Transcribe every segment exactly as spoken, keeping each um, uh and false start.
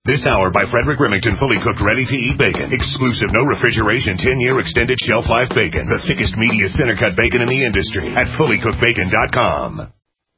This hour by Frederick Remington, fully cooked, ready-to-eat bacon. Exclusive, no refrigeration, ten-year extended shelf life bacon. The thickest, meatiest, center-cut bacon in the industry at fully cooked bacon dot com.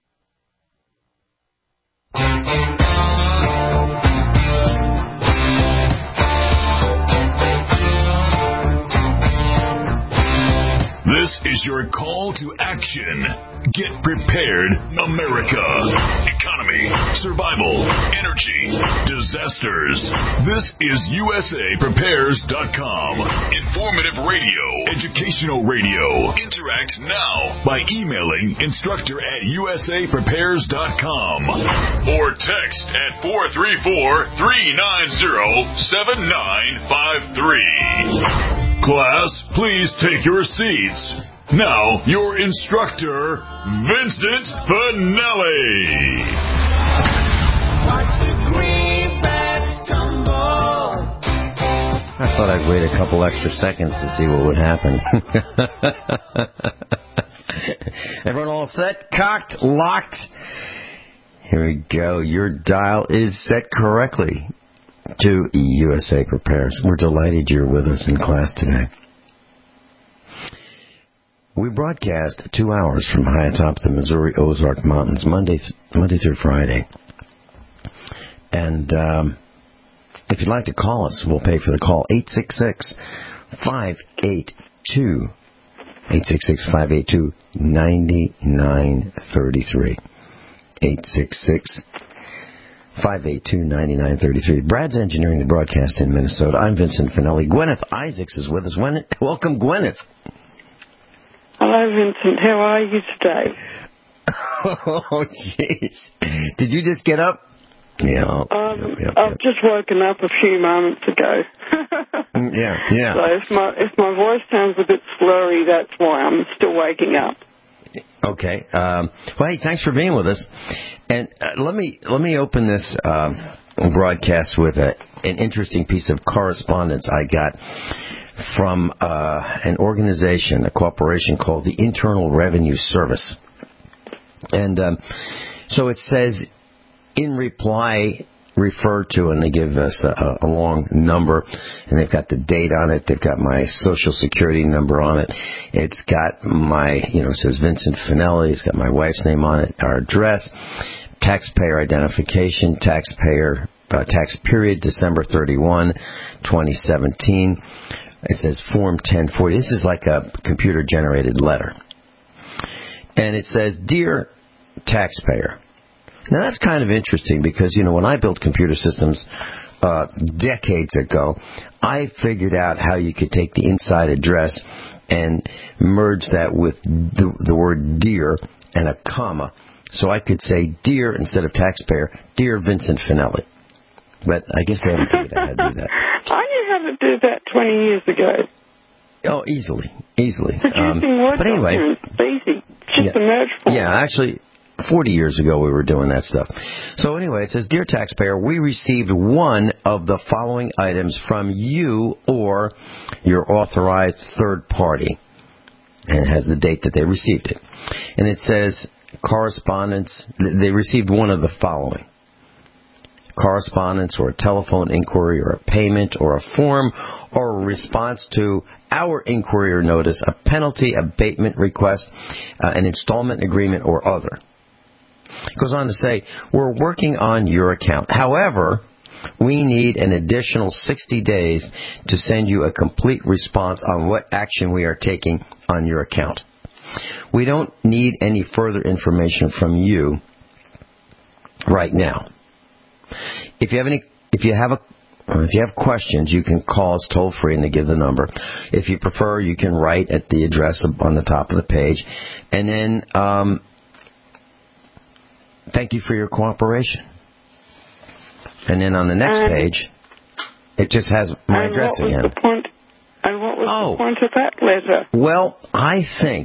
This is your call to action. Get prepared, America. Economy, survival, energy, disasters. This is U S A Prepares dot com. Informative radio, educational radio. Interact now by emailing instructor at U S A Prepares dot com or text at four three four, three nine zero, seven nine five three. Class, please take your seats. Now, your instructor, Vincent Finelli. Watch the greenbacks tumble. I thought I'd wait a couple extra seconds to see what would happen. Everyone all set? Cocked? Locked? Here we go. Your dial is set correctly to U S A Prepares. We're delighted you're with us in class today. We broadcast two hours from high atop the Missouri Ozark Mountains, Monday, Monday through Friday. And um, if you'd like to call us, we'll pay for the call. eight six six, five eight two, eight six six, five eight two, nine nine three three. eight six six, five eight two, nine nine three three. Brad's engineering the broadcast in Minnesota. I'm Vincent Finelli. Gwyneth Isaacs is with us. Welcome, Gwyneth. Hello, Vincent. How are you today? Oh, jeez. Did you just get up? Yeah. Um, yep, yep, I've yep. just woken up a few moments ago. yeah, yeah. So if my if my voice sounds a bit slurry, that's why I'm still waking up. Okay. Um, well, hey, thanks for being with us. And uh, let me let me open this um, broadcast with a, an interesting piece of correspondence I got from uh, an organization, a corporation called the Internal Revenue Service. And um, so it says, in reply, referred to, and they give us a, a long number, and they've got the date on it, they've got my social security number on it, it's got my, you know, it says Vincent Finelli, it's got my wife's name on it, our address, taxpayer identification, taxpayer, uh, tax period, December thirty-first, twenty seventeen. It says Form ten forty. This is like a computer-generated letter. And it says, Dear Taxpayer. Now, that's kind of interesting because, you know, when I built computer systems uh, decades ago, I figured out how you could take the inside address and merge that with the, the word Dear and a comma. So I could say Dear instead of taxpayer, Dear Vincent Finelli. But I guess they haven't figured out how to do that. I knew how to do that twenty years ago. Oh, easily, easily. Producing Um, Word but anyway, documents, it's easy. Just yeah, a merge form. Yeah, actually, forty years ago we were doing that stuff. So anyway, it says, Dear Taxpayer, we received one of the following items from you or your authorized third party. And it has the date that they received it. And it says, correspondence, they received one of the following. Correspondence or a telephone inquiry or a payment or a form or a response to our inquiry or notice, a penalty abatement request, uh, an installment agreement or other. It goes on to say, we're working on your account. However, we need an additional sixty days to send you a complete response on what action we are taking on your account. We don't need any further information from you right now. If you have any, if you have a, if you have questions, you can call us toll free and they give the number. If you prefer, you can write at the address on the top of the page, and then um, thank you for your cooperation. And then on the next and, page, it just has my and address what was again. The point, and what was oh. the point of that letter? Well, I think,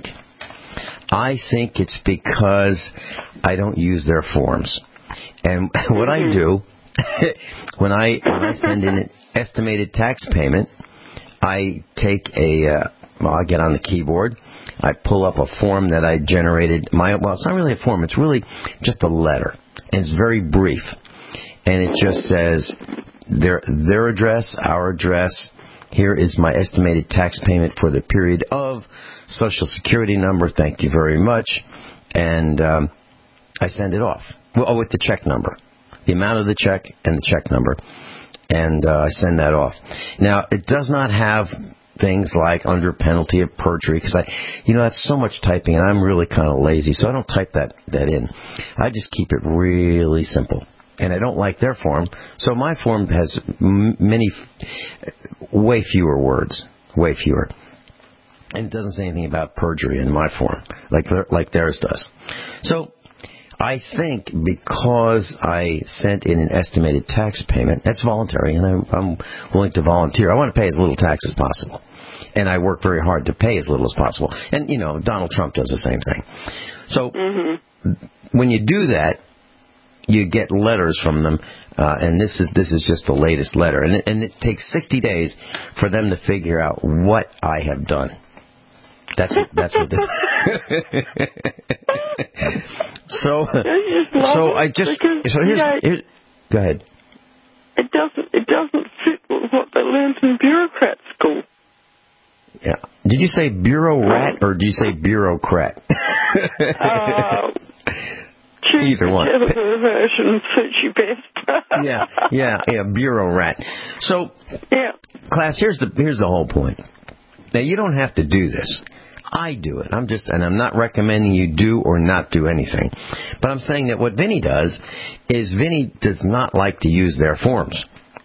I think it's because I don't use their forms. And what I do, when I when I send in an estimated tax payment, I take a, uh, well, I get on the keyboard, I pull up a form that I generated. My Well, it's not really a form, it's really just a letter. And it's very brief. And it just says, their their address, our address. Here is my estimated tax payment for the period of Social Security number. Thank you very much. And um, I send it off. Well, oh, with the check number. The amount of the check and the check number. And uh, I send that off. Now, it does not have things like under penalty of perjury, because I, you know, that's so much typing, and I'm really kind of lazy, so I don't type that, that in. I just keep it really simple. And I don't like their form, so my form has m- many, way fewer words, way fewer. And it doesn't say anything about perjury in my form, like their, like theirs does. So I think because I sent in an estimated tax payment, that's voluntary, and I'm, I'm willing to volunteer. I want to pay as little tax as possible, and I work very hard to pay as little as possible. And, you know, Donald Trump does the same thing. So mm-hmm. when you do that, you get letters from them, uh, and this is this is just the latest letter. And it, and it takes sixty days for them to figure out what I have done. That's that's what this. so so I just so here's here, go ahead. It doesn't it doesn't fit with what they learned in bureaucrat school. Yeah. Did you say bureau rat or did you say bureaucrat? uh, Either one. Whichever version suits you best. yeah, yeah, yeah, bureau rat. So, yeah. class, here's the here's the whole point. Now, you don't have to do this. I do it. I'm just, and I'm not recommending you do or not do anything. But I'm saying that what Vinny does is Vinny does not like to use their forms.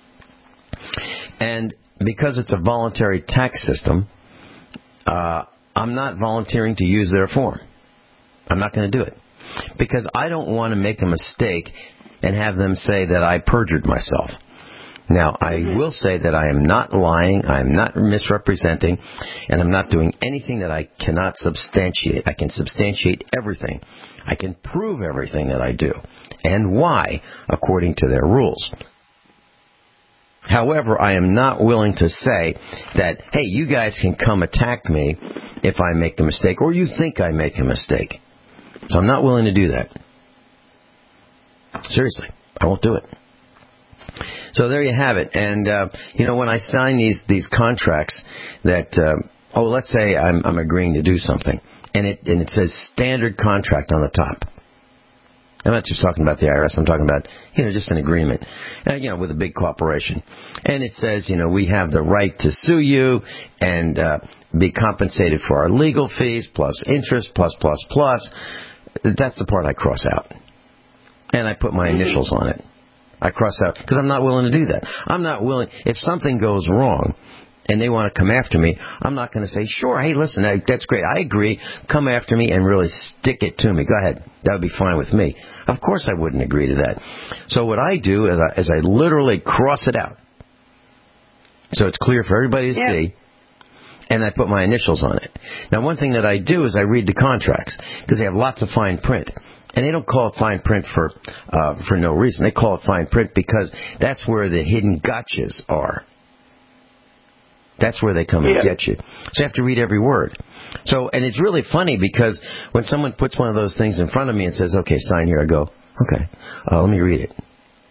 And because it's a voluntary tax system, uh, I'm not volunteering to use their form. I'm not going to do it. Because I don't want to make a mistake and have them say that I perjured myself. Now, I will say that I am not lying, I am not misrepresenting, and I'm not doing anything that I cannot substantiate. I can substantiate everything. I can prove everything that I do, and why, according to their rules. However, I am not willing to say that, hey, you guys can come attack me if I make a mistake, or you think I make a mistake. So I'm not willing to do that. Seriously, I won't do it. So there you have it. And, uh, you know, when I sign these, these contracts that, uh, oh, let's say I'm, I'm agreeing to do something, and it, and it says standard contract on the top. I'm not just talking about the I R S. I'm talking about, you know, just an agreement, uh, you know, with a big corporation. And it says, you know, we have the right to sue you and uh, be compensated for our legal fees, plus interest, plus, plus, plus. That's the part I cross out. And I put my initials on it. I cross out, because I'm not willing to do that. I'm not willing, if something goes wrong and they want to come after me, I'm not going to say, sure, hey, listen, that's great, I agree, come after me and really stick it to me. Go ahead, that would be fine with me. Of course I wouldn't agree to that. So what I do is I, is I literally cross it out. So it's clear for everybody to yeah. see. And I put my initials on it. Now, one thing that I do is I read the contracts, because they have lots of fine print. And they don't call it fine print for uh, for no reason. They call it fine print because that's where the hidden gotchas are. That's where they come yeah. and get you. So you have to read every word. So, and it's really funny because when someone puts one of those things in front of me and says, okay, sign here, I go, okay, uh, let me read it.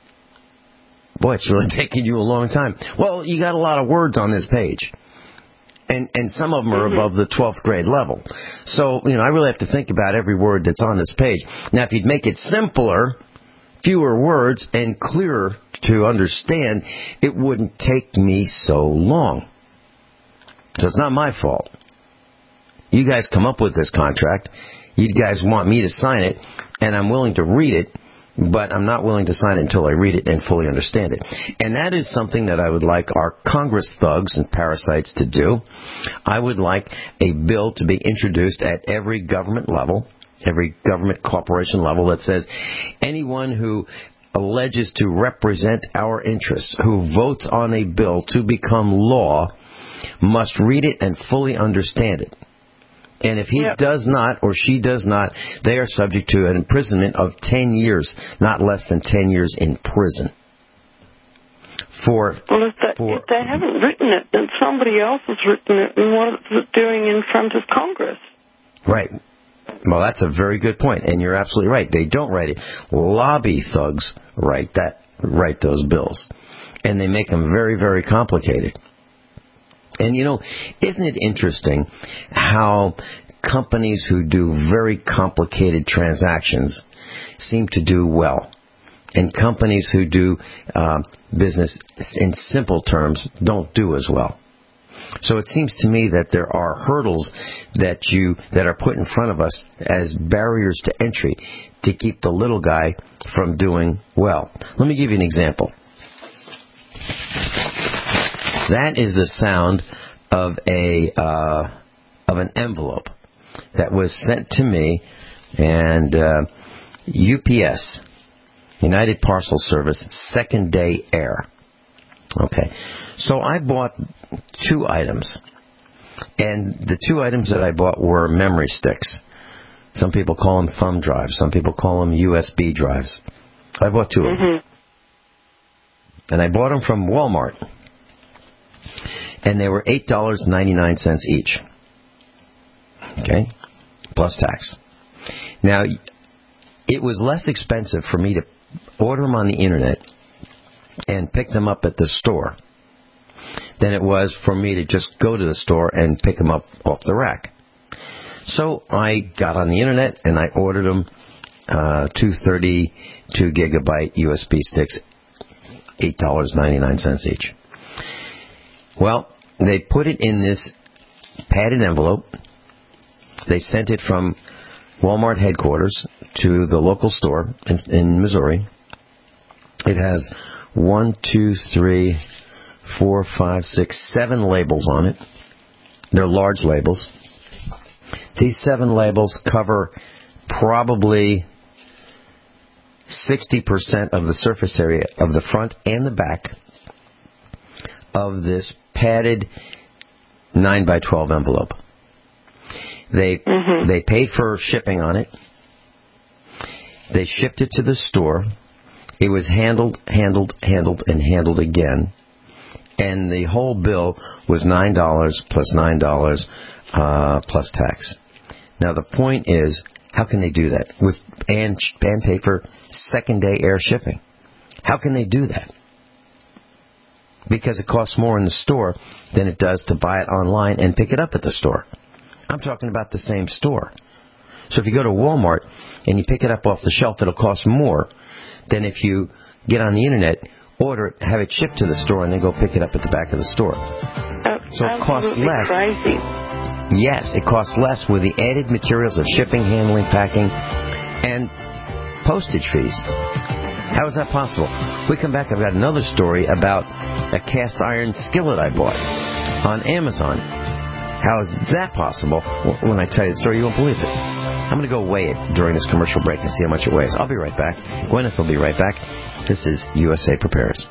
Boy, it's really taking you a long time. Well, you got a lot of words on this page. And and some of them are above the twelfth grade level. So, you know, I really have to think about every word that's on this page. Now, if you'd make it simpler, fewer words, and clearer to understand, it wouldn't take me so long. So it's not my fault. You guys come up with this contract. You guys want me to sign it, and I'm willing to read it, but I'm not willing to sign it until I read it and fully understand it. And that is something that I would like our Congress thugs and parasites to do. I would like a bill to be introduced at every government level, every government corporation level, that says anyone who alleges to represent our interests, who votes on a bill to become law, must read it and fully understand it. And if he yep. does not, or she does not, they are subject to an imprisonment of ten years, not less than ten years in prison. For, well, if, that, for, if they haven't written it, then somebody else has written it, and what is it doing in front of Congress? Right. Well, that's a very good point, and you're absolutely right. They don't write it. Lobby thugs write that, write those bills. and they make them very, very complicated. And, you know, isn't it interesting how companies who do very complicated transactions seem to do well, and companies who do uh, business in simple terms don't do as well? So it seems to me that there are hurdles that you that are put in front of us as barriers to entry to keep the little guy from doing well. Let me give you an example. That is the sound of a uh, of an envelope that was sent to me, and uh, U P S, United Parcel Service, second day air. Okay, so I bought two items, and the two items that I bought were memory sticks. Some people call them thumb drives. Some people call them U S B drives. I bought two of them. Mm-hmm. And I bought them from Walmart. And they were eight dollars and ninety-nine cents each. Okay? Plus tax. Now, it was less expensive for me to order them on the internet and pick them up at the store than it was for me to just go to the store and pick them up off the rack. So I got on the internet and I ordered them, uh, two thirty-two gigabyte U S B sticks, eight dollars and ninety-nine cents each. Well, they put it in this padded envelope. They sent it from Walmart headquarters to the local store in, in Missouri. It has one, two, three, four, five, six, seven labels on it. They're large labels. These seven labels cover probably sixty percent of the surface area of the front and the back of this padded nine by twelve envelope. They mm-hmm. they paid for shipping on it. They shipped it to the store. It was handled, handled, handled, and handled again. And the whole bill was nine dollars plus nine dollars uh, plus tax. Now the point is, how can they do that? With and, and pay for second day air shipping. How can they do that? Because it costs more in the store than it does to buy it online and pick it up at the store. I'm talking about the same store. So if you go to Walmart and you pick it up off the shelf, it'll cost more than if you get on the internet, order it, have it shipped to the store, and then go pick it up at the back of the store. Uh, so it costs less. Crazy. Yes, it costs less with the added materials of shipping, handling, packing, and postage fees. How is that possible? We come back, I've got another story about a cast iron skillet I bought on Amazon. How is that possible? When I tell you the story, you won't believe it. I'm going to go weigh it during this commercial break and see how much it weighs. I'll be right back. Gwyneth will be right back. This is U S A Prepares.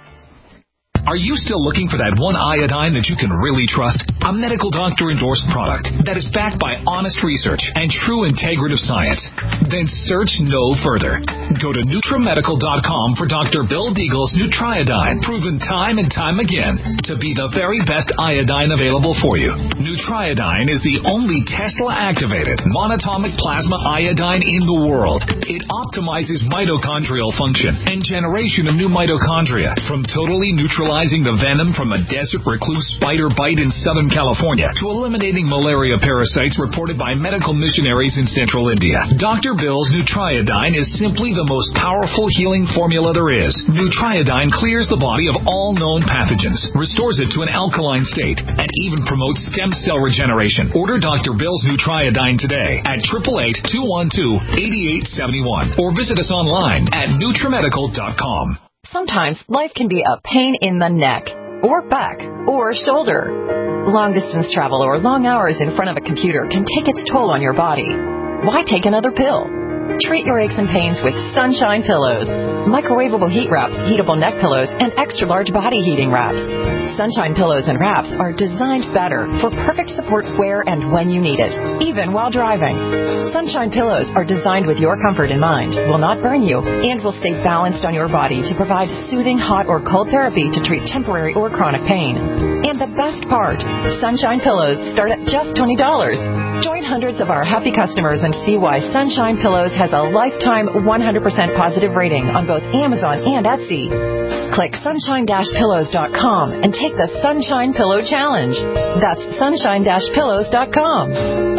Are you still looking for that one iodine that you can really trust? A medical doctor-endorsed product that is backed by honest research and true integrative science? Then search no further. Go to NutriMedical dot com for Doctor Bill Deagle's Nutriodine, proven time and time again to be the very best iodine available for you. Nutriodine is the only Tesla-activated monatomic plasma iodine in the world. It optimizes mitochondrial function and generation of new mitochondria, from totally neutralizing the venom from a desert recluse spider bite in Southern California to eliminating malaria parasites reported by medical missionaries in Central India. Doctor Bill's Nutriodine is simply the most powerful healing formula there is. Nutriodine clears the body of all known pathogens, restores it to an alkaline state, and even promotes stem cell regeneration. Order Doctor Bill's Nutriodine today at eight eight eight, two one two, eight eight seven one or visit us online at NutriMedical dot com. Sometimes life can be a pain in the neck, or back, or shoulder. Long-distance travel or long hours in front of a computer can take its toll on your body. Why take another pill? Treat your aches and pains with Sunshine Pillows. Microwavable heat wraps, heatable neck pillows, and extra-large body heating wraps. Sunshine Pillows and wraps are designed better for perfect support where and when you need it, even while driving. Sunshine Pillows are designed with your comfort in mind, will not burn you, and will stay balanced on your body to provide soothing hot or cold therapy to treat temporary or chronic pain. And And the best part, Sunshine Pillows start at just twenty dollars. Join hundreds of our happy customers and see why Sunshine Pillows has a lifetime one hundred percent positive rating on both Amazon and Etsy. Click sunshine dash pillows dot com and take the Sunshine Pillow Challenge. That's sunshine dash pillows dot com.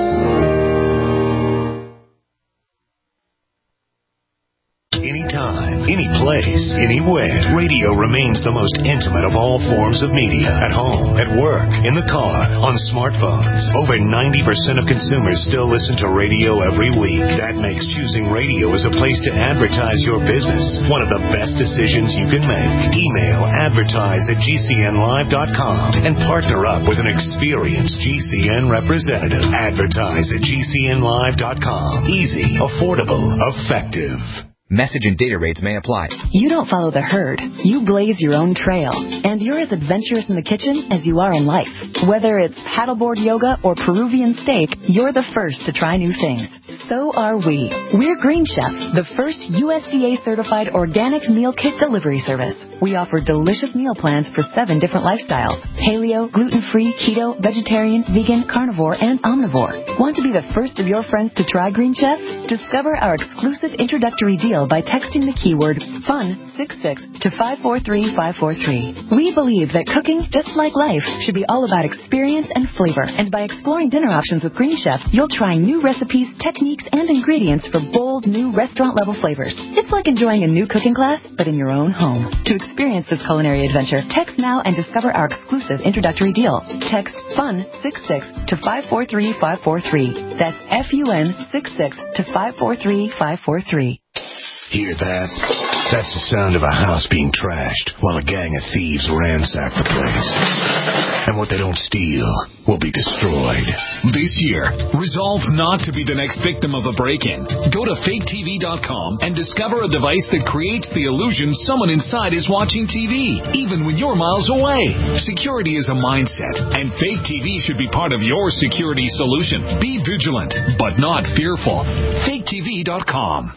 Anytime, any place, anywhere, radio remains the most intimate of all forms of media. At home, at work, in the car, on smartphones. Over ninety percent of consumers still listen to radio every week. That makes choosing radio as a place to advertise your business one of the best decisions you can make. Email advertise at g c n live dot com and partner up with an experienced G C N representative. Advertise at g c n live dot com. Easy, affordable, effective. Message and data rates may apply. You don't follow the herd. You blaze your own trail. And you're as adventurous in the kitchen as you are in life. Whether it's paddleboard yoga or Peruvian steak, you're the first to try new things. So are we. We're Green Chef, the first U S D A-certified organic meal kit delivery service. We offer delicious meal plans for seven different lifestyles: paleo, gluten-free, keto, vegetarian, vegan, carnivore, and omnivore. Want to be the first of your friends to try Green Chef? Discover our exclusive introductory deal by texting the keyword FUN sixty-six to five four three five four three. We believe that cooking, just like life, should be all about experience and flavor. And by exploring dinner options with Green Chef, you'll try new recipes, techniques, and ingredients for bold, new restaurant-level flavors. It's like enjoying a new cooking class, but in your own home. To experience this culinary adventure, text now and discover our exclusive introductory deal. Text FUN sixty-six to five four three five four three. That's F U N sixty-six to five four three five four three. Hear that? That's the sound of a house being trashed while a gang of thieves ransack the place. And what they don't steal will be destroyed. This year, resolve not to be the next victim of a break-in. Go to fake T V dot com and discover a device that creates the illusion someone inside is watching T V, even when you're miles away. Security is a mindset, and Fake T V should be part of your security solution. Be vigilant, but not fearful. fake T V dot com.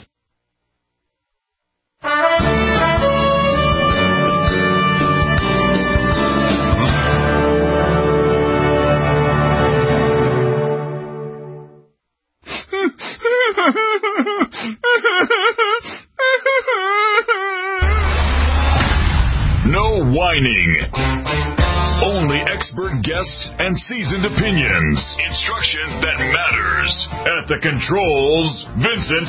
No whining. Only expert guests and seasoned opinions. Instruction that matters. At the controls, Vincent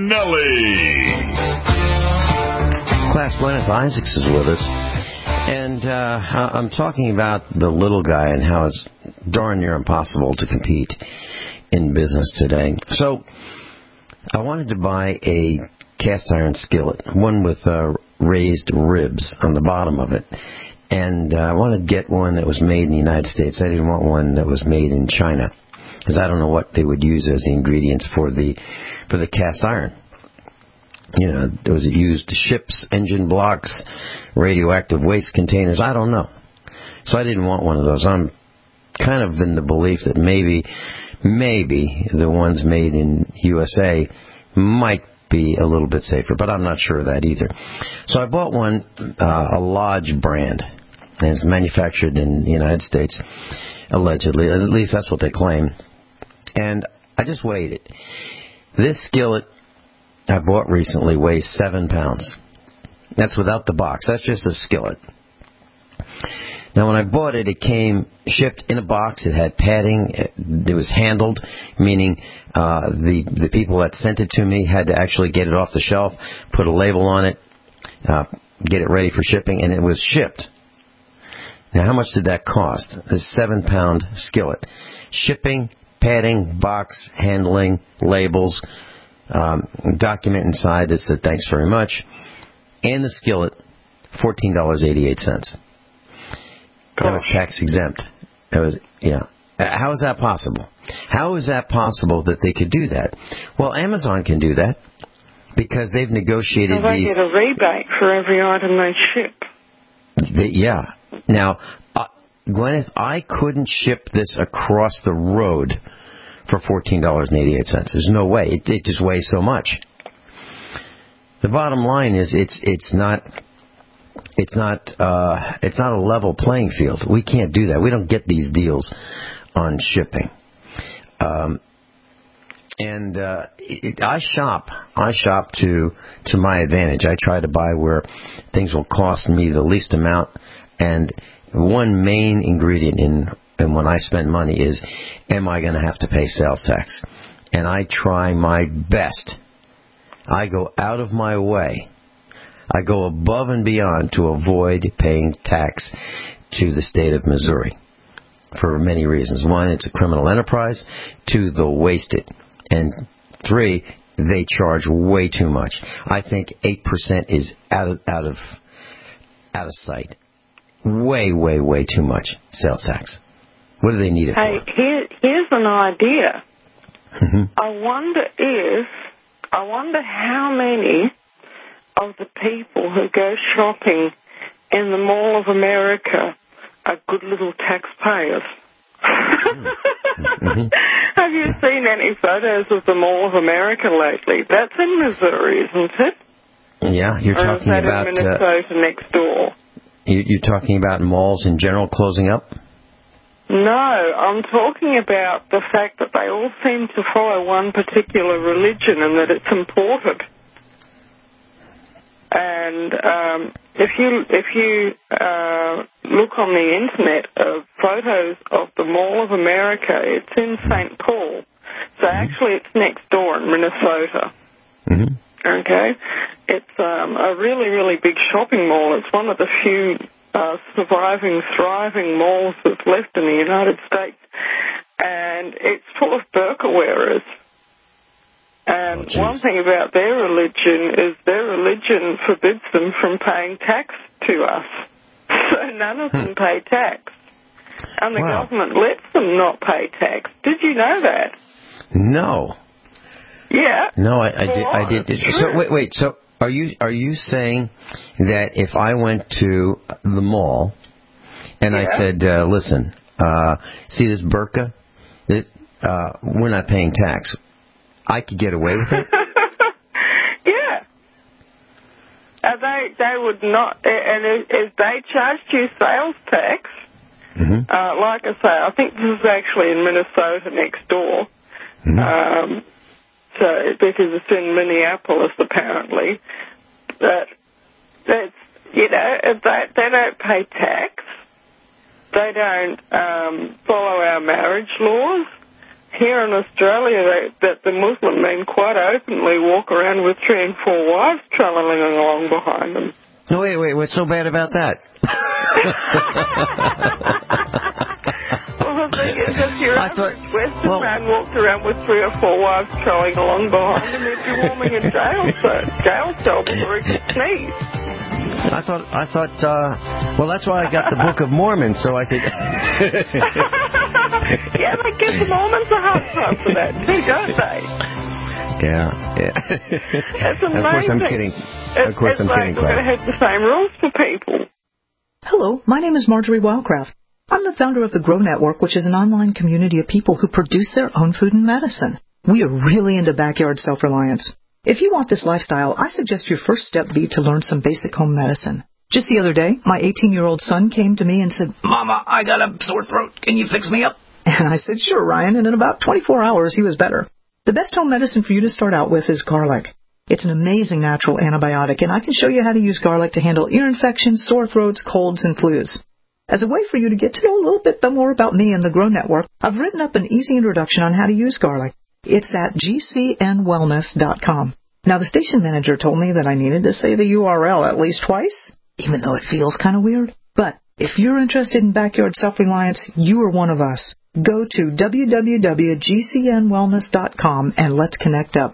Finelli. Class Gwyneth Isaacs is with us. And uh, I'm talking about the little guy and how it's darn near impossible to compete in business today. So I wanted to buy a cast iron skillet, one with uh, raised ribs on the bottom of it. And uh, I wanted to get one that was made in the United States. I didn't want one that was made in China, because I don't know what they would use as the ingredients for the for the cast iron. You know, was it used ships, engine blocks, radioactive waste containers? I don't know. So I didn't want one of those. I'm kind of in the belief that maybe, maybe the ones made in U S A might be a little bit safer, but I'm not sure of that either. So I bought one, uh, a Lodge brand, and it's manufactured in the United States, allegedly. At least that's what they claim. And I just weighed it. This skillet I bought recently weighs seven pounds. That's without the box. That's just a skillet. Now, when I bought it, it came shipped in a box. It had padding. It, it was handled, meaning uh, the the people that sent it to me had to actually get it off the shelf, put a label on it, uh, get it ready for shipping, and it was shipped. Now, how much did that cost? A seven-pound skillet. Shipping, padding, box, handling, labels, um, document inside that said thanks very much, and the skillet, fourteen dollars and eighty-eight cents. That was tax exempt. It was, yeah. How is that possible? How is that possible that they could do that? Well, Amazon can do that because they've negotiated well, they these. They get a rebate for every item they ship. They, yeah. Now, uh, Gwyneth, I couldn't ship this across the road for fourteen dollars and eighty-eight cents. There's no way. It, it just weighs so much. The bottom line is it's it's not it's not uh, it's not a level playing field. We can't do that. We don't get these deals on shipping. Um, and uh, it, I shop. I shop to to my advantage. I try to buy where things will cost me the least amount. And one main ingredient in and when I spend money is, am I going to have to pay sales tax? And I try my best. I go out of my way. I go above and beyond to avoid paying tax to the state of Missouri for many reasons. One, it's a criminal enterprise. Two, they'll waste it. And three, they charge way too much. I think eight percent is out of, out of, out of sight. Way, way, way too much sales tax. What do they need it hey, for? Here, here's an idea. Mm-hmm. I wonder if, I wonder how many of the people who go shopping in the Mall of America are good little taxpayers. Mm-hmm. Have you seen any photos of the Mall of America lately? That's in Missouri, isn't it? Yeah, you're or talking is that about in Minnesota uh, next door. You, you're talking about malls in general closing up? No, I'm talking about the fact that they all seem to follow one particular religion and that it's imported. And um, if you if you uh, look on the internet of photos of the Mall of America, it's in Saint Paul. So mm-hmm. actually, it's next door in Minnesota. Mm-hmm. Okay, it's um, a really really big shopping mall. It's one of the few uh, surviving, thriving malls that's left in the United States, and it's full of burqa wearers. And oh, one thing about their religion is their religion forbids them from paying tax to us. So none of them pay tax. And the wow. government lets them not pay tax. Did you know that? No. Yeah. No, I, I well, did. I did. It's So wait, wait. So are you are you saying that if I went to the mall and yeah. I said, uh, "Listen, uh, see this burqa? This, uh, we're not paying tax," I could get away with it? Yeah. Uh, they they would not, and if, if they charged you sales tax, mm-hmm. uh, like I say, I think this is actually in Minnesota next door. Mm-hmm. Um, so because it's in Minneapolis apparently, but that's you know if they they don't pay tax, they don't um, follow our marriage laws. Here in Australia, they, that the Muslim men quite openly walk around with three and four wives trailing along behind them. No, wait, wait, what's so bad about that? Well, the thing is, if your I thought, Western well, man walked around with three or four wives trailing along behind him, he'd be warming in jail, so jail cell before he could sneeze. I thought, I thought, uh, well, that's why I got the Book of Mormon, so I could... Yeah, they give the Mormons a hard time for that too, don't they? Yeah, yeah. That's amazing. Of course I'm kidding. Of course it's I'm like kidding, we're going to have the same rules for people. Hello, my name is Marjorie Wildcraft. I'm the founder of the Grow Network, which is an online community of people who produce their own food and medicine. We are really into backyard self-reliance. If you want this lifestyle, I suggest your first step be to learn some basic home medicine. Just the other day, my eighteen-year-old son came to me and said, "Mama, I got a sore throat. Can you fix me up?" And I said, "Sure, Ryan," and in about twenty-four hours, he was better. The best home medicine for you to start out with is garlic. It's an amazing natural antibiotic, and I can show you how to use garlic to handle ear infections, sore throats, colds, and flus. As a way for you to get to know a little bit more about me and the Grow Network, I've written up an easy introduction on how to use garlic. It's at g c n wellness dot com. Now, the station manager told me that I needed to say the U R L at least twice, even though it feels kind of weird. But if you're interested in backyard self-reliance, you are one of us. Go to w w w dot g c n wellness dot com and let's connect up.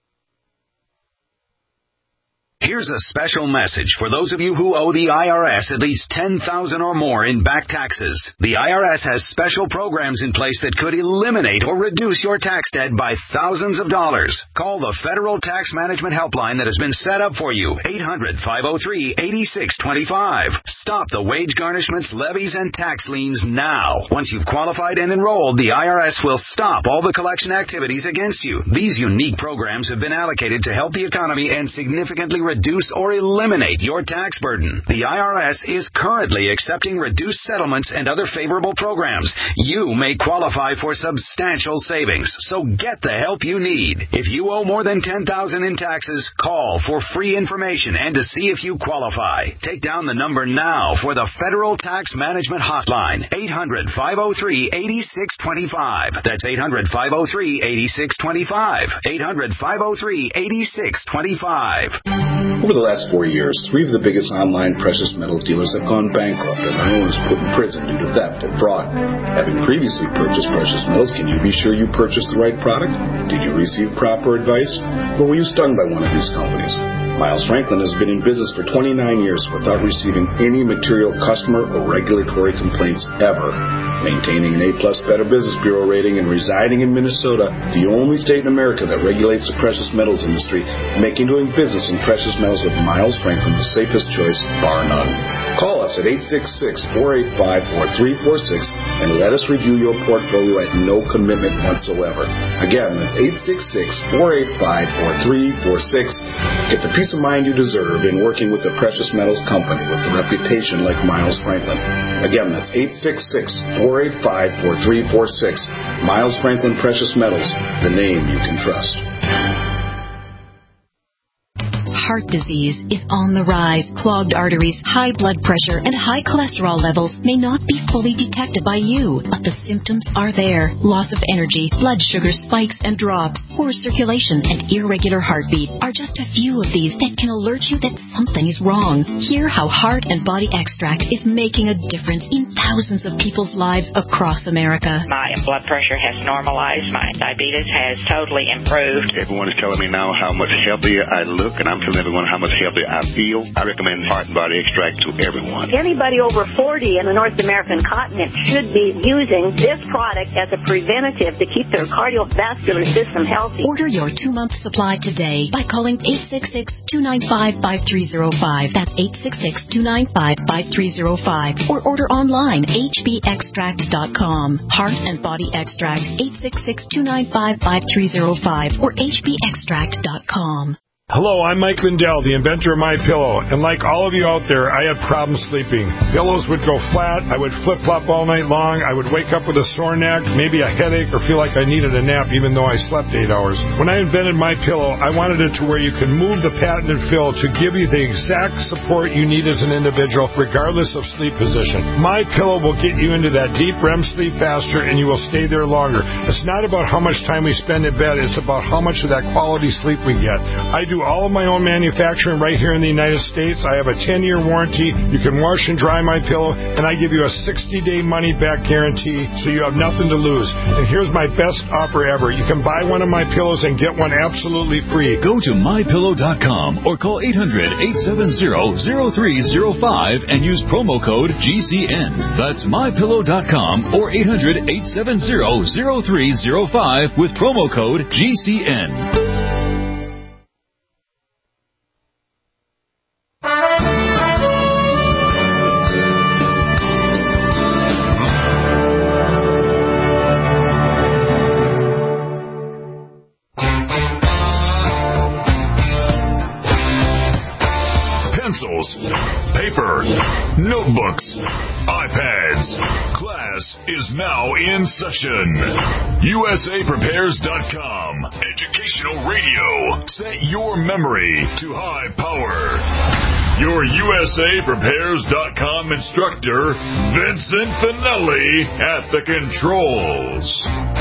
Here's a special message for those of you who owe the I R S at least ten thousand dollars or more in back taxes. The I R S has special programs in place that could eliminate or reduce your tax debt by thousands of dollars. Call the Federal Tax Management Helpline that has been set up for you, eight hundred, five oh three, eight six two five. Stop the wage garnishments, levies, and tax liens now. Once you've qualified and enrolled, the I R S will stop all the collection activities against you. These unique programs have been allocated to help the economy and significantly reduce or eliminate your tax burden. The I R S is currently accepting reduced settlements and other favorable programs. You may qualify for substantial savings, so get the help you need. If you owe more than ten thousand dollars in taxes, call for free information and to see if you qualify. Take down the number now for the Federal Tax Management Hotline, eight hundred, five oh three, eight six two five. That's eight hundred, five oh three, eight six two five. eight hundred, five oh three, eight six two five. Over the last four years, three of the biggest online precious metal dealers have gone bankrupt and their owners put in prison due to theft and fraud. Having previously purchased precious metals, can you be sure you purchased the right product? Did you receive proper advice? Or were you stung by one of these companies? Miles Franklin has been in business for twenty-nine years without receiving any material customer or regulatory complaints ever. Maintaining an A-plus Better Business Bureau rating and residing in Minnesota, the only state in America that regulates the precious metals industry, making doing business in precious metals with Miles Franklin the safest choice, bar none. Call us at eight six six, four eight five, four three four six and let us review your portfolio at no commitment whatsoever. Again, that's eight six six, four eight five, four three four six. Get the peace of mind you deserve in working with a precious metals company with a reputation like Miles Franklin. Again, that's eight six six, four eight five, four three four six. Miles Franklin Precious Metals, the name you can trust. Heart disease is on the rise. Clogged arteries, high blood pressure, and high cholesterol levels may not be fully detected by you, but the symptoms are there. Loss of energy, blood sugar spikes and drops, poor circulation, and irregular heartbeat are just a few of these that can alert you that something is wrong. Hear how Heart and Body Extract is making a difference in thousands of people's lives across America. My blood pressure has normalized. My diabetes has totally improved. Everyone is telling me now how much healthier I look, and I'm telling everyone how much healthier I feel. I recommend Heart and Body Extract to everyone. Anybody over forty in the North American continent should be using this product as a preventative to keep their cardiovascular system healthy. Order your two-month supply today by calling eight six six, two nine five, five three zero five. That's eight six six, two nine five, five three zero five. Or order online, h b extract dot com. Heart and Body Extract, eight six six, two nine five, five three zero five or h b extract dot com. Hello, I'm Mike Lindell, the inventor of MyPillow, and like all of you out there, I had problems sleeping. Pillows would go flat, I would flip-flop all night long, I would wake up with a sore neck, maybe a headache, or feel like I needed a nap even though I slept eight hours. When I invented MyPillow, I wanted it to where you can move the patented fill to give you the exact support you need as an individual, regardless of sleep position. MyPillow will get you into that deep R E M sleep faster, and you will stay there longer. It's not about how much time we spend in bed, it's about how much of that quality sleep we get. I do all of my own manufacturing right here in the United States. I have a ten-year warranty. You can wash and dry my pillow, and I give you a sixty-day money-back guarantee, so you have nothing to lose. And here's my best offer ever. You can buy one of my pillows and get one absolutely free. Go to my pillow dot com or call eight hundred, eight seven zero, zero three zero five and use promo code G C N. That's my pillow dot com or eight hundred, eight seven zero, zero three zero five with promo code G C N. Pencils, paper, notebooks, iPads. Class is now in session. U S A Prepares dot com. Educational radio. Set your memory to high power. Your U S A Prepares dot com instructor, Vincent Finelli, at the controls.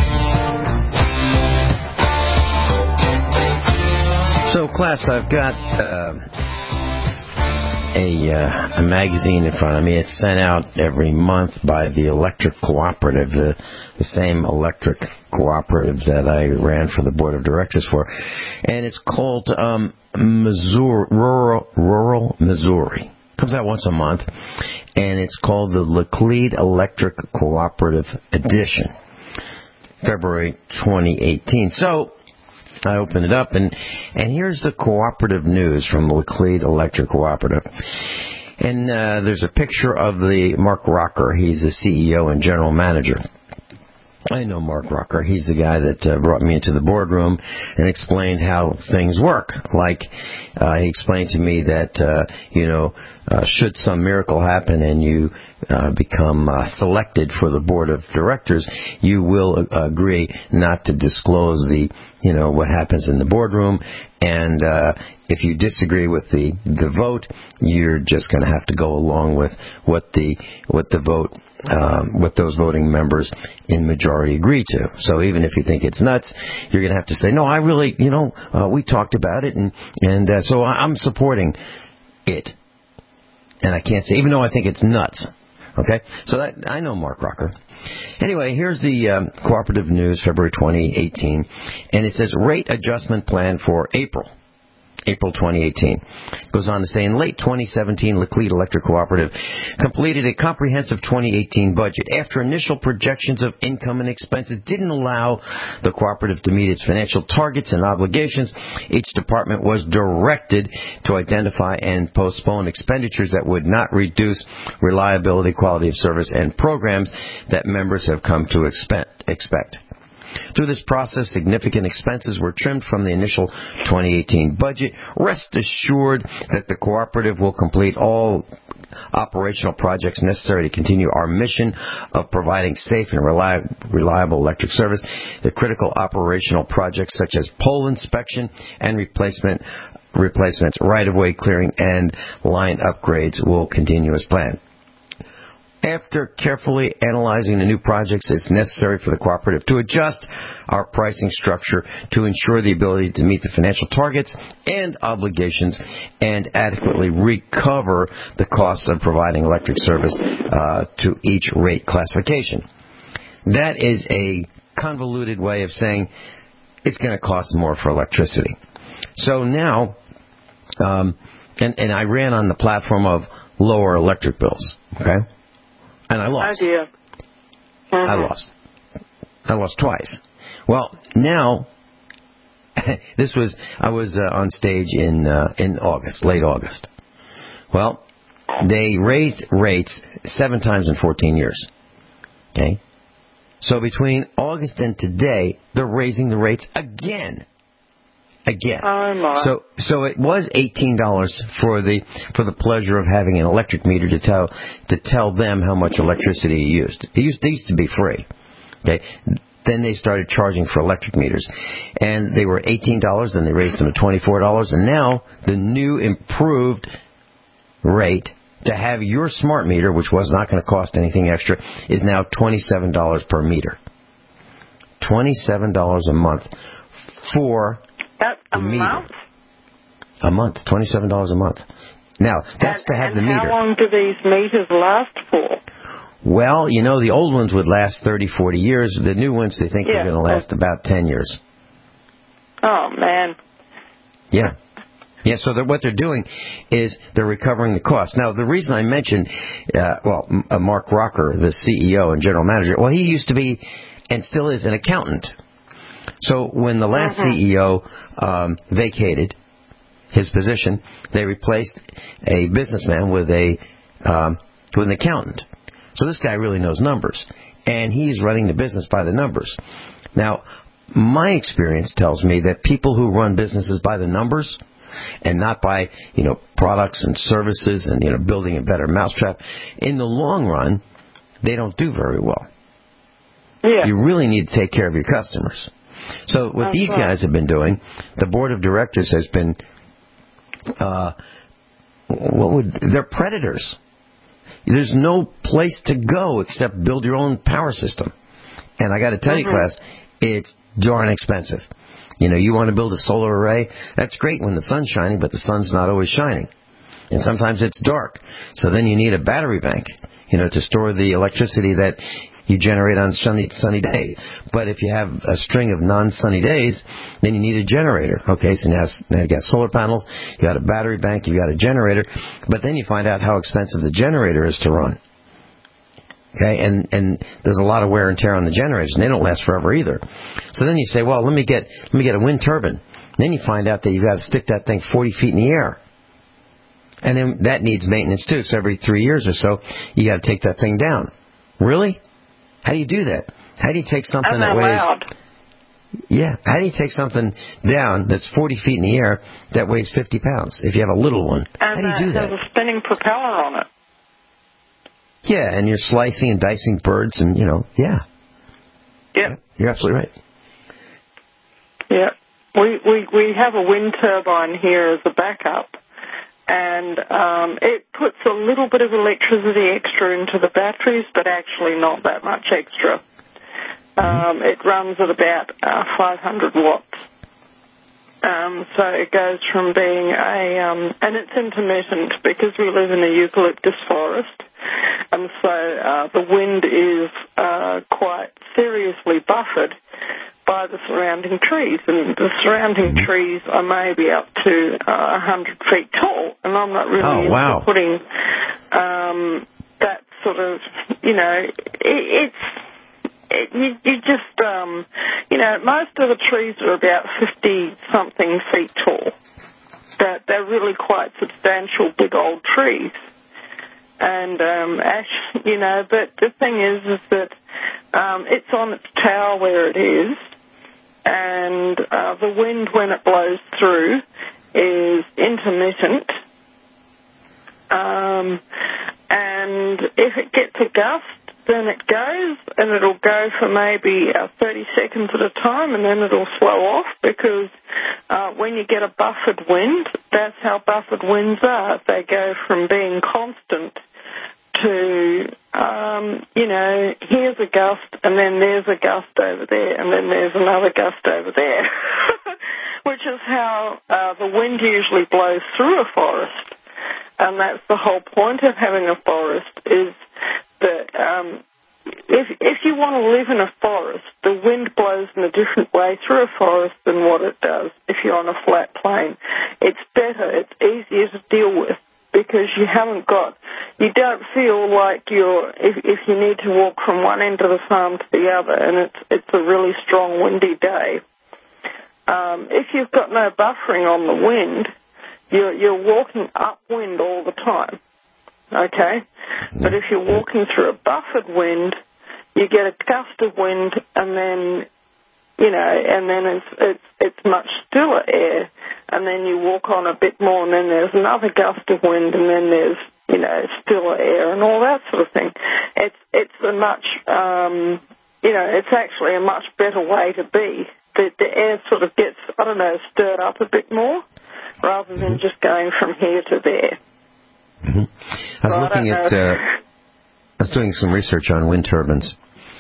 So, class, I've got... Uh, A, uh, a magazine in front of me. It's sent out every month by the Electric Cooperative, the, the same electric cooperative that I ran for the board of directors for. And it's called um, Missouri, Rural, Rural Missouri. Comes out once a month. And it's called the Laclede Electric Cooperative Edition, February twenty eighteen. So I open it up, and, and here's the cooperative news from the Laclede Electric Cooperative. And uh, there's a picture of the Mark Rocker. He's the C E O and general manager. I know Mark Rucker. He's the guy that uh, brought me into the boardroom and explained how things work. Like, uh, he explained to me that, uh, you know, uh, should some miracle happen and you uh, become uh, selected for the board of directors, you will uh, agree not to disclose the, you know, what happens in the boardroom. And uh, if you disagree with the, the vote, you're just going to have to go along with what the what the vote um, what those voting members in majority agree to. So even if you think it's nuts, you're going to have to say, no, I really, you know, uh, we talked about it, and and uh, so I'm supporting it. And I can't say, even though I think it's nuts. Okay, so that, I know Mark Rucker. Anyway, here's the um, Cooperative News, February twenty eighteen, and it says rate adjustment plan for April. April twenty eighteen. It goes on to say, in late twenty seventeen, Laclede Electric Cooperative completed a comprehensive twenty eighteen budget. After initial projections of income and expenses didn't allow the cooperative to meet its financial targets and obligations, each department was directed to identify and postpone expenditures that would not reduce reliability, quality of service, and programs that members have come to expect. expect. Through this process, significant expenses were trimmed from the initial twenty eighteen budget. Rest assured that the cooperative will complete all operational projects necessary to continue our mission of providing safe and reliable electric service. The critical operational projects such as pole inspection and replacement, replacements, right-of-way clearing, and line upgrades will continue as planned. After carefully analyzing the new projects, it's necessary for the cooperative to adjust our pricing structure to ensure the ability to meet the financial targets and obligations and adequately recover the costs of providing electric service uh, to each rate classification. That is a convoluted way of saying it's going to cost more for electricity. So now, um, and, and I ran on the platform of lower electric bills, okay? And I lost. Oh, dear. Mm-hmm. I lost. I lost twice. Well, now, this was, I was uh, on stage in uh, in August, late August. Well, they raised rates seven times in fourteen years. Okay? So between August and today, they're raising the rates again. Again. Oh, my. So, so it was eighteen dollars for the for the pleasure of having an electric meter to tell to tell them how much electricity you used. It used, they used to be free. Okay. Then they started charging for electric meters, and they were eighteen dollars. Then they raised them to twenty-four dollars, and now the new improved rate to have your smart meter, which was not going to cost anything extra, is now twenty-seven dollars per meter. Twenty-seven dollars a month for That's a meter. month? A month, twenty-seven dollars a month. Now, that's and, to have and the meter. How long do these meters last for? Well, you know, the old ones would last thirty, forty years. The new ones, they think Yeah. are going to last about ten years. Oh, man. Yeah. Yeah, so they're, what they're doing is they're recovering the cost. Now, the reason I mentioned, uh, well, uh, Mark Rucker, the C E O and general manager, well, he used to be and still is an accountant. So when the last uh-huh. C E O um, vacated his position, they replaced a businessman with a um, with an accountant. So this guy really knows numbers, and he's running the business by the numbers. Now, my experience tells me that people who run businesses by the numbers and not by, you know, products and services and, you know, building a better mousetrap, in the long run, they don't do very well. Yeah. You really need to take care of your customers. So what That's these right. guys have been doing, the board of directors has been, uh, what would, they're predators. There's no place to go except build your own power system. And I got to tell mm-hmm. you, class, it's darn expensive. You know, you want to build a solar array, that's great when the sun's shining, but the sun's not always shining. And sometimes it's dark. So then you need a battery bank, you know, to store the electricity that you generate on sunny sunny days. But if you have a string of non-sunny days, then you need a generator. Okay, so now, now you've got solar panels, you've got a battery bank, you've got a generator, but then you find out how expensive the generator is to run. Okay, and, and there's a lot of wear and tear on the generators, and they don't last forever either. So then you say, well, let me get let me get a wind turbine. And then you find out that you've got to stick that thing forty feet in the air. And then that needs maintenance too, so every three years or so, you got to take that thing down. Really? How do you do that? How do you take something and that they're weighs... loud. Yeah. How do you take something down that's forty feet in the air that weighs fifty pounds if you have a little one? And How do you do that that? has a spinning propeller on it. Yeah, and you're slicing and dicing birds and, you know, yeah. Yep. Yeah. You're absolutely right. Yeah. We, we, we have a wind turbine here as a backup, and um, it puts a little bit of electricity extra into the batteries, but actually not that much extra. Um, it runs at about uh, five hundred watts. Um, so it goes from being a, um, and it's intermittent because we live in a eucalyptus forest, and so uh, the wind is uh, quite seriously buffered by the surrounding trees, and the surrounding trees are maybe up to uh, one hundred feet tall, and I'm not really oh, into wow. putting um, that sort of, you know, it, it's, it, you, you just, um, you know, most of the trees are about fifty-something feet tall. They're, they're really quite substantial, big old trees. And, um, ash, you know, but the thing is, is that um, it's on its tower where it is, and uh, the wind, when it blows through, is intermittent. Um, and if it gets a gust, then it goes, and it'll go for maybe uh, thirty seconds at a time, and then it'll slow off, because uh, when you get a buffered wind, that's how buffered winds are. They go from being constant to, um, you know, here's a gust, and then there's a gust over there, and then there's another gust over there, which is how uh, the wind usually blows through a forest. And that's the whole point of having a forest, is that um, if, if you want to live in a forest, the wind blows in a different way through a forest than what it does if you're on a flat plain. It's better, it's easier to deal with, because you haven't got, you don't feel like you're, if, if you need to walk from one end of the farm to the other, and it's it's a really strong windy day. Um, if you've got no buffering on the wind, you're, you're walking upwind all the time, okay? But if you're walking through a buffered wind, you get a gust of wind, and then, you know, and then it's it's it's much stiller air, and then you walk on a bit more, and then there's another gust of wind, and then there's, you know, stiller air and all that sort of thing. It's it's a much, um, you know, it's actually a much better way to be. The, the air sort of gets, I don't know, stirred up a bit more, rather than just going from here to there. Mm-hmm. I was so looking I at, uh, I was doing some research on wind turbines,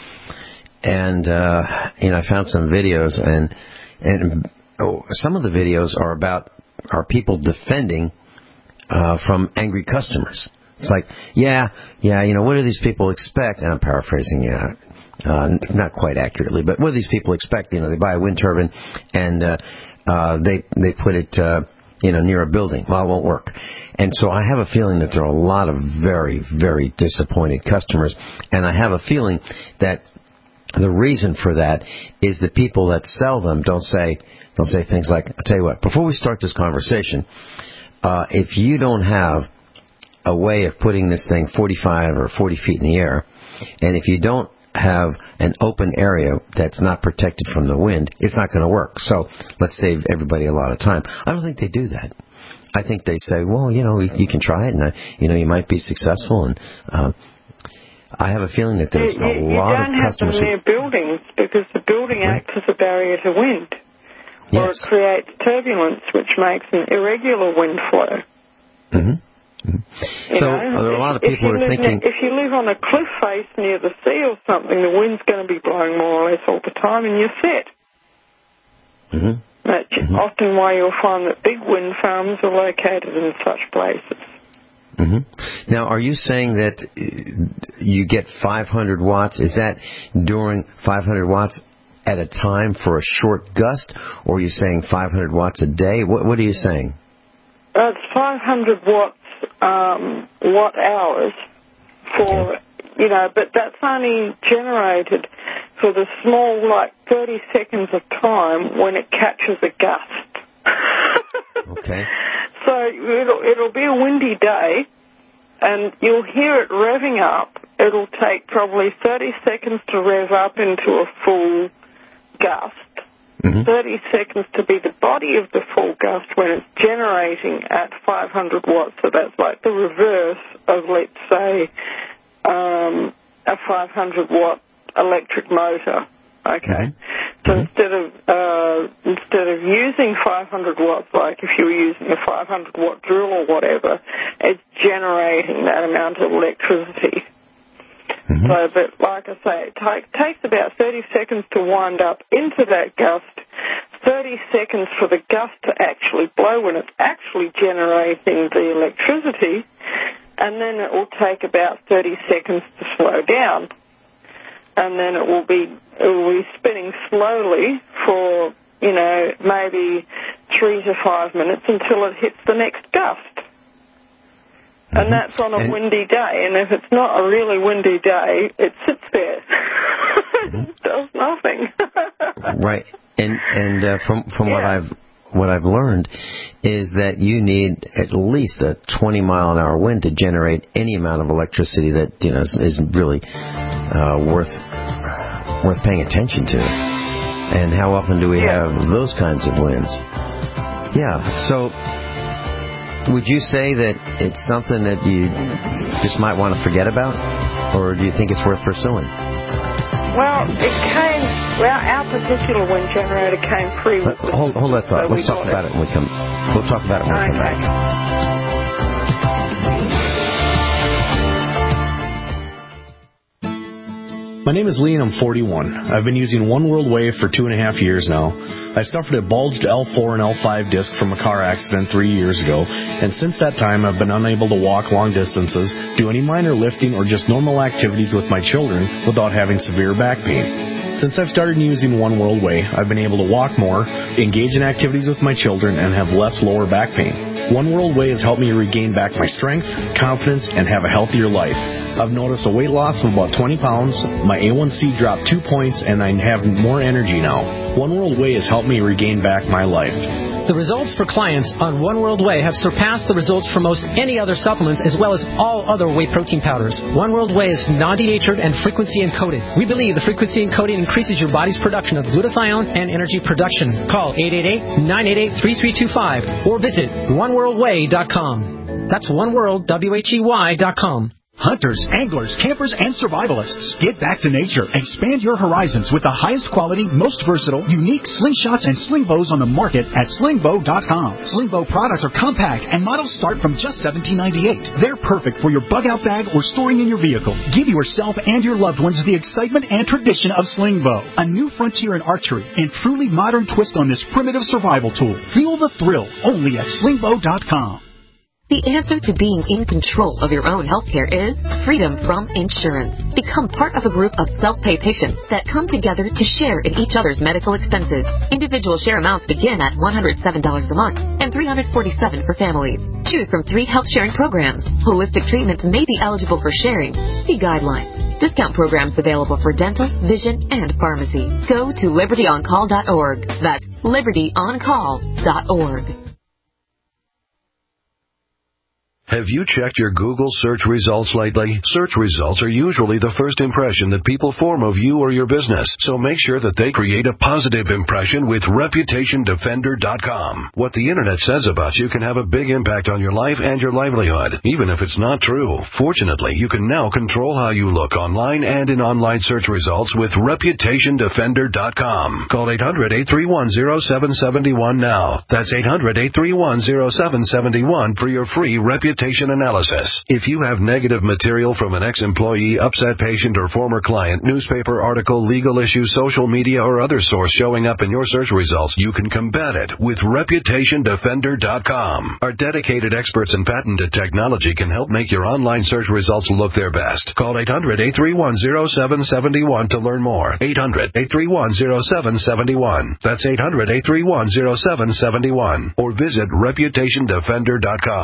and uh, you know, I found some videos, and and oh, some of the videos are about are people defending uh, from angry customers. It's like, yeah, yeah, you know, what do these people expect? And I'm paraphrasing, yeah, uh, not quite accurately, but what do these people expect? You know, they buy a wind turbine, and uh, uh, they they put it, uh, you know, near a building. Well, it won't work. And so I have a feeling that there are a lot of very, very disappointed customers, and I have a feeling that the reason for that is the people that sell them don't say don't say things like, I'll tell you what, before we start this conversation, uh, if you don't have a way of putting this thing forty-five or forty feet in the air, and if you don't have an open area that's not protected from the wind, it's not going to work. So let's save everybody a lot of time. I don't think they do that. I think they say, well, you know, you can try it, and, uh, you know, you might be successful. And uh, I have a feeling that there's you, a you, lot you of customers don't have them near buildings, because the building Right. acts as a barrier to wind. Yes. Or it creates turbulence, which makes an irregular wind flow. Mm-hmm. Mm-hmm. So know, there are a lot of if people you who are live thinking... Ne- if you live on a cliff face near the sea or something, the wind's going to be blowing more or less all the time, and you're set. Mm-hmm. That's Mm-hmm. often why you'll find that big wind farms are located in such places. Mm-hmm. Now, are you saying that uh, you get five hundred watts? Is that during five hundred watts at a time for a short gust, or are you saying five hundred watts a day? What, what are you saying? That's five hundred watts, um, watt hours for, okay. you know, but that's only generated for the small, like, thirty seconds of time when it catches a gust. Okay. So it'll, it'll be a windy day, and you'll hear it revving up, it'll take probably thirty seconds to rev up into a full gust, mm-hmm. thirty seconds to be the body of the full gust when it's generating at five hundred watts. So that's like the reverse of, let's say, um, a five hundred watt electric motor. Okay. Mm-hmm. So instead of uh, instead of using five hundred watts, like if you were using a five hundred watt drill or whatever, it's generating that amount of electricity. Mm-hmm. So, but like I say, it take, takes about thirty seconds to wind up into that gust, thirty seconds for the gust to actually blow when it's actually generating the electricity, and then it will take about thirty seconds to slow down. And then it will be it will be spinning slowly for, you know, maybe three to five minutes until it hits the next gust. Mm-hmm. And that's on a and windy day. And if it's not a really windy day, it sits there. Mm-hmm. It does nothing. Right. And and uh, from from yeah. what I've what I've learned is that you need at least a twenty mile an hour wind to generate any amount of electricity that, you know, is, is really uh, worth worth paying attention to. And how often do we yeah. have those kinds of winds? Yeah. So would you say that it's something that you just might want to forget about, or do you think it's worth pursuing? Well, it came. Well, our particular wind generator came free. With uh, hold, hold that thought. So Let's talk about it. it when we come. We'll talk about it when okay. we come back. My name is Lee and I'm forty-one. I've been using One World Wave for two and a half years now. I suffered a bulged L four and L five disc from a car accident three years ago, and since that time I've been unable to walk long distances, do any minor lifting, or just normal activities with my children without having severe back pain. Since I've started using One World Way, I've been able to walk more, engage in activities with my children, and have less lower back pain. One World Way has helped me regain back my strength, confidence, and have a healthier life. I've noticed a weight loss of about twenty pounds, my A one C dropped two points, and I have more energy now. One World Way has helped me regain back my life. The results for clients on One World Way have surpassed the results for most any other supplements, as well as all other whey protein powders. One World Way is non-denatured and frequency encoded. We believe the frequency encoding increases your body's production of glutathione and energy production. Call eight eight eight, nine eight eight, three three two five or visit one world way dot com. That's one world, W H E Y dot com. Hunters, anglers, campers, and survivalists. Get back to nature. Expand your horizons with the highest quality, most versatile, unique slingshots and sling bows on the market at sling bow dot com. Sling bow products are compact and models start from just seventeen ninety-eight. They're perfect for your bug-out bag or storing in your vehicle. Give yourself and your loved ones the excitement and tradition of sling bow, a new frontier in archery and truly modern twist on this primitive survival tool. Feel the thrill only at sling bow dot com. The answer to being in control of your own healthcare is freedom from insurance. Become part of a group of self-pay patients that come together to share in each other's medical expenses. Individual share amounts begin at one hundred seven dollars a month and three hundred forty-seven dollars for families. Choose from three health sharing programs. Holistic treatments may be eligible for sharing. See guidelines. Discount programs available for dental, vision, and pharmacy. Go to liberty on call dot org. That's liberty on call dot org. Have you checked your Google search results lately? Search results are usually the first impression that people form of you or your business, so make sure that they create a positive impression with reputation defender dot com. What the Internet says about you can have a big impact on your life and your livelihood, even if it's not true. Fortunately, you can now control how you look online and in online search results with reputation defender dot com. Call eight hundred, eight three one, zero seven seven one now. That's eight hundred, eight three one, zero seven seven one for your free reputation analysis. If you have negative material from an ex-employee, upset patient, or former client, newspaper article, legal issue, social media, or other source showing up in your search results, you can combat it with reputation defender dot com. Our dedicated experts in patented technology can help make your online search results look their best. Call eight hundred, eight three one, zero seven seven one to learn more. eight hundred, eight three one, zero seven seven one. That's eight hundred, eight three one, zero seven seven one. Or visit reputation defender dot com.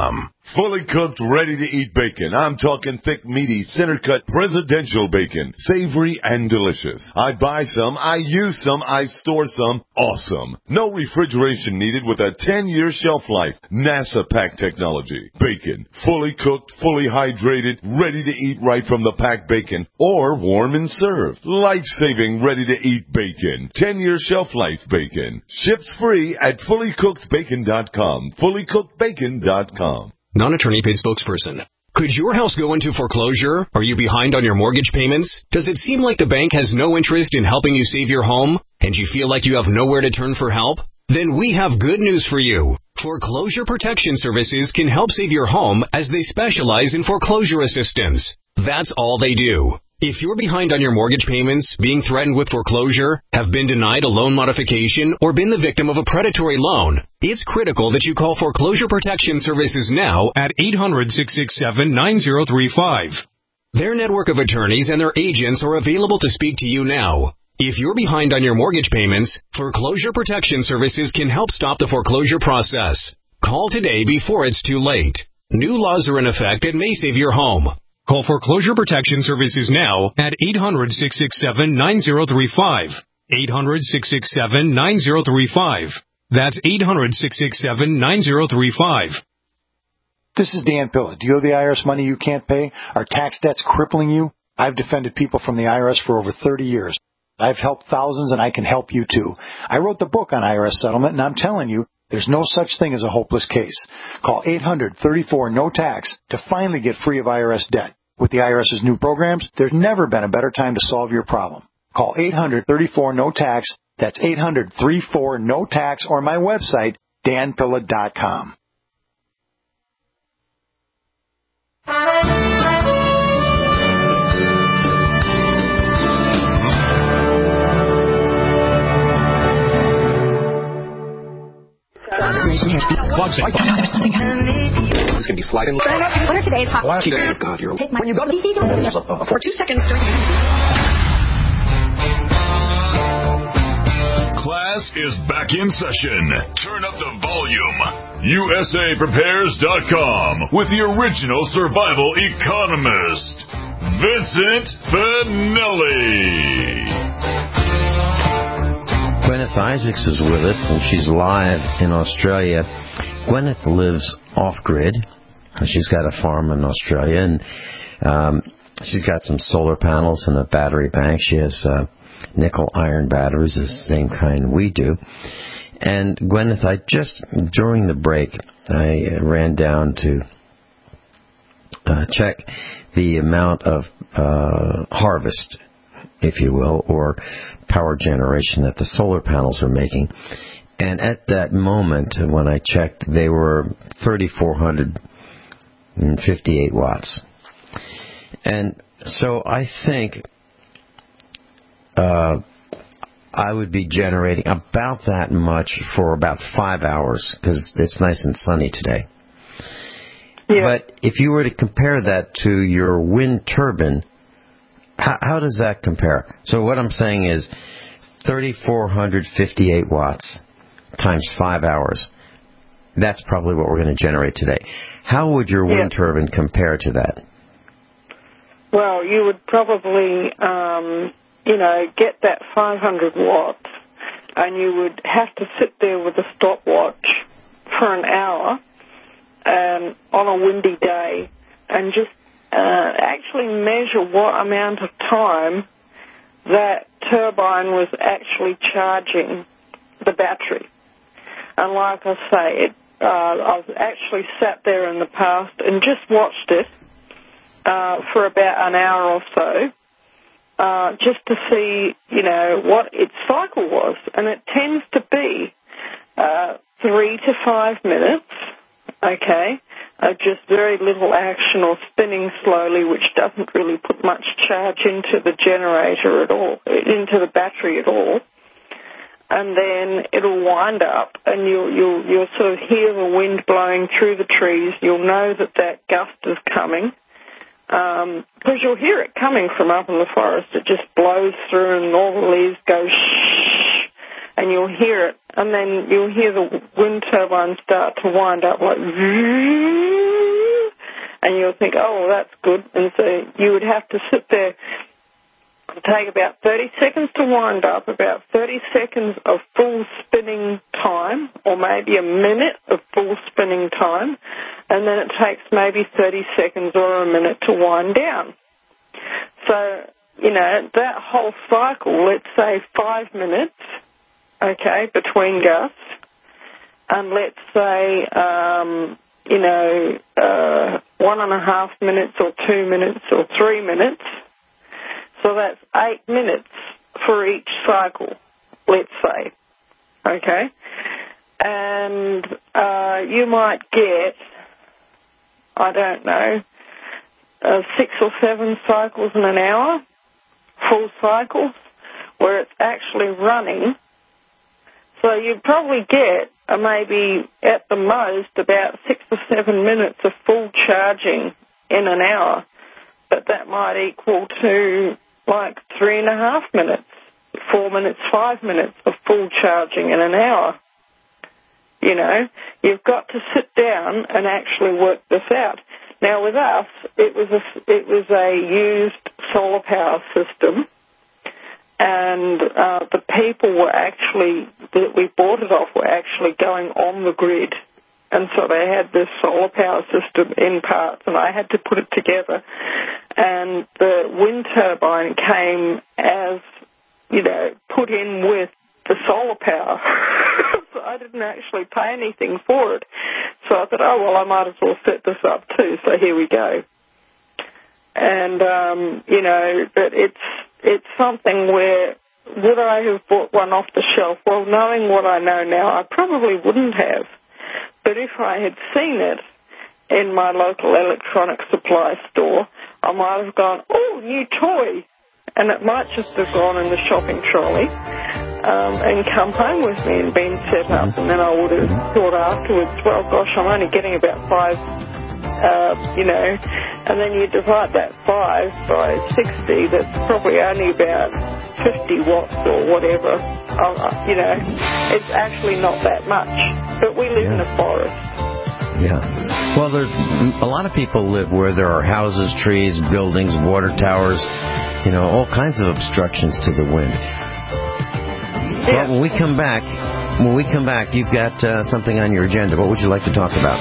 Fully cooked, ready-to-eat bacon. I'm talking thick, meaty, center-cut presidential bacon. Savory and delicious. I buy some, I use some, I store some. Awesome. No refrigeration needed with a ten-year shelf life. NASA pack technology. Bacon. Fully cooked, fully hydrated, ready-to-eat right from the packed bacon. Or warm and served. Life-saving, ready-to-eat bacon. ten-year shelf life bacon. Ships free at fully cooked bacon dot com. fully cooked bacon dot com. Non-attorney paid spokesperson. Could your house go into foreclosure? Are you behind on your mortgage payments? Does it seem like the bank has no interest in helping you save your home? And you feel like you have nowhere to turn for help? Then we have good news for you. Foreclosure Protection Services can help save your home as they specialize in foreclosure assistance. That's all they do. If you're behind on your mortgage payments, being threatened with foreclosure, have been denied a loan modification, or been the victim of a predatory loan, it's critical that you call Foreclosure Protection Services now at eight hundred, six six seven, nine zero three five. Their network of attorneys and their agents are available to speak to you now. If you're behind on your mortgage payments, Foreclosure Protection Services can help stop the foreclosure process. Call today before it's too late. New laws are in effect that may save your home. Call Foreclosure Protection Services now at eight hundred, six six seven, nine zero three five. eight hundred, six six seven, nine zero three five. That's eight hundred, six six seven, nine zero three five. This is Dan Pilla. Do you owe the I R S money you can't pay? Are tax debts crippling you? I've defended people from the I R S for over thirty years. I've helped thousands, and I can help you too. I wrote the book on I R S settlement, and I'm telling you, there's no such thing as a hopeless case. Call eight hundred, thirty-four, no tax to finally get free of I R S debt. With the IRS's new programs, there's never been a better time to solve your problem. Call eight hundred, thirty-four, no tax. That's eight hundred, thirty-four, no tax, or my website, dan pilla dot com. There's something happening. It's going to be sliding. What are today's hot? Oh, God, you're... Take my... When you go to the... For two seconds during... Class is back in session. Turn up the volume. U S A Prepares dot com with the original survival economist, Vincent Finelli. Gwyneth Isaacs is with us, and she's live in Australia. Gwyneth lives off-grid. She's got a farm in Australia, and um, she's got some solar panels and a battery bank. She has uh, nickel-iron batteries, the same kind we do. And Gwyneth, I just, during the break, I ran down to uh, check the amount of uh, harvest, if you will, or power generation that the solar panels are making. And at that moment, when I checked, they were three thousand four hundred fifty-eight watts. And so I think uh, I would be generating about that much for about five hours, because it's nice and sunny today. Yeah. But if you were to compare that to your wind turbine, how, how does that compare? So what I'm saying is three thousand four hundred fifty-eight watts times five hours. That's probably what we're going to generate today. How would your wind yeah. turbine compare to that? Well, you would probably, um, you know, get that five hundred watts, and you would have to sit there with a stopwatch for an hour um, on a windy day and just uh, actually measure what amount of time that turbine was actually charging the battery. And like I say, it, uh, I've actually sat there in the past and just watched it uh, for about an hour or so, uh, just to see, you know, what its cycle was. And it tends to be uh, three to five minutes, okay, of just very little action or spinning slowly, which doesn't really put much charge into the generator at all, into the battery at all. And then it'll wind up, and you'll, you'll, you'll sort of hear the wind blowing through the trees. You'll know that that gust is coming, because um, you'll hear it coming from up in the forest. It just blows through, and all the leaves go shh, and you'll hear it. And then you'll hear the wind turbine start to wind up like, And you'll think, oh, well, that's good. And so you would have to sit there, take about thirty seconds to wind up, about thirty seconds of full spinning time, or maybe a minute of full spinning time, and then it takes maybe thirty seconds or a minute to wind down. So, you know, that whole cycle, let's say five minutes, okay, between gusts, and let's say, um, you know, uh, one and a half minutes or two minutes or three minutes. So that's eight minutes for each cycle, let's say, okay? And uh, you might get, I don't know, uh, six or seven cycles in an hour, full cycles, where it's actually running. So you'd probably get uh, maybe at the most about six or seven minutes of full charging in an hour, but that might equal to like three and a half minutes, four minutes, five minutes of full charging in an hour. You know, you've got to sit down and actually work this out. Now, with us, it was a, it was a used solar power system, and uh, the people were actually, that we bought it off, were actually going on the grid. And so they had this solar power system in parts, and I had to put it together. And the wind turbine came as, you know, put in with the solar power. So I didn't actually pay anything for it. So I thought, oh, well, I might as well set this up too. So here we go. And, um, you know, but it's, it's something where, would I have bought one off the shelf? Well, knowing what I know now, I probably wouldn't have. But if I had seen it in my local electronic supply store, I might have gone, oh, new toy. And it might just have gone in the shopping trolley um, and come home with me and been set up. And then I would have thought afterwards, well, gosh, I'm only getting about five, uh, you know. And then you divide that five by sixty, that's probably only about fifty watts or whatever. Uh, you know, it's actually not that much. But we live yeah. in a forest. Yeah. Well, there's a lot of people live where there are houses, trees, buildings, water towers, you know, all kinds of obstructions to the wind. Yeah. Well, when we come back, when we come back, you've got uh, something on your agenda. What would you like to talk about?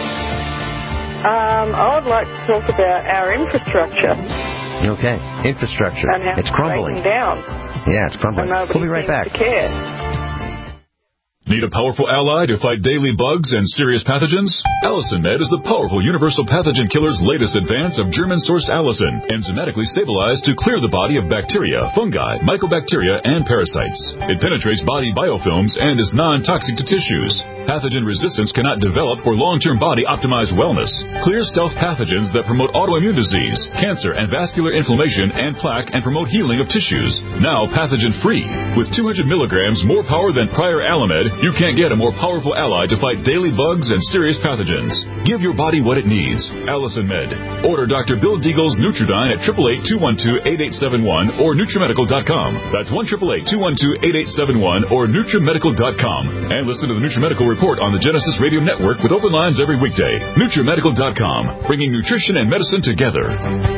Um, I would like to talk about our infrastructure. Okay, infrastructure. And how it's crumbling. It's down. Yeah, it's crumbling. We'll be right back. To care. Need a powerful ally to fight daily bugs and serious pathogens? Allicin Med is the powerful universal pathogen killer's latest advance of German-sourced allicin, enzymatically stabilized to clear the body of bacteria, fungi, mycobacteria, and parasites. It penetrates body biofilms and is non-toxic to tissues. Pathogen resistance cannot develop for long-term body-optimized wellness. Clear stealth pathogens that promote autoimmune disease, cancer, and vascular inflammation and plaque and promote healing of tissues. Now pathogen-free. With two hundred milligrams more power than prior Alamed, you can't get a more powerful ally to fight daily bugs and serious pathogens. Give your body what it needs. Allicin Med. Order Doctor Bill Deagle's Nutridyne at eight eight eight, two one two, eight eight seven one or NutriMedical dot com. That's one eight eight eight, two one two, eight eight seven one or NutriMedical dot com. And listen to the NutriMedical Report on the Genesis Radio Network with open lines every weekday. NutriMedical dot com. Bringing nutrition and medicine together.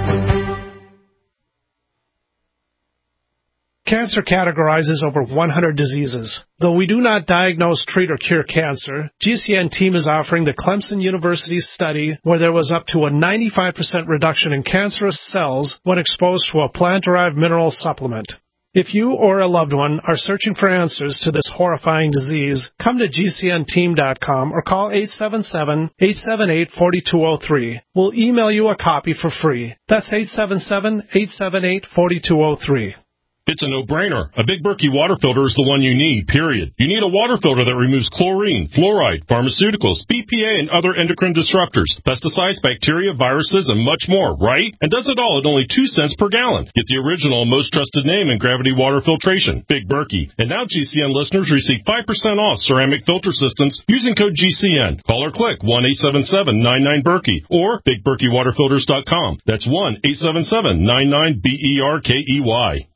Cancer categorizes over one hundred diseases. Though we do not diagnose, treat, or cure cancer, G C N team is offering the Clemson University study where there was up to a ninety-five percent reduction in cancerous cells when exposed to a plant-derived mineral supplement. If you or a loved one are searching for answers to this horrifying disease, come to G C N team dot com or call eight seven seven, eight seven eight, four two zero three. We'll email you a copy for free. That's eight seven seven, eight seven eight, four two zero three. It's a no-brainer. A Big Berkey water filter is the one you need, period. You need a water filter that removes chlorine, fluoride, pharmaceuticals, B P A, and other endocrine disruptors, pesticides, bacteria, viruses, and much more, right? And does it all at only two cents per gallon. Get the original, most trusted name in gravity water filtration, Big Berkey. And now G C N listeners receive five percent off ceramic filter systems using code G C N. Call or click one eight seven seven, nine nine, Berkey or Big Berkey Water Filters dot com. That's one eight seven seven, nine nine, B E R K E Y.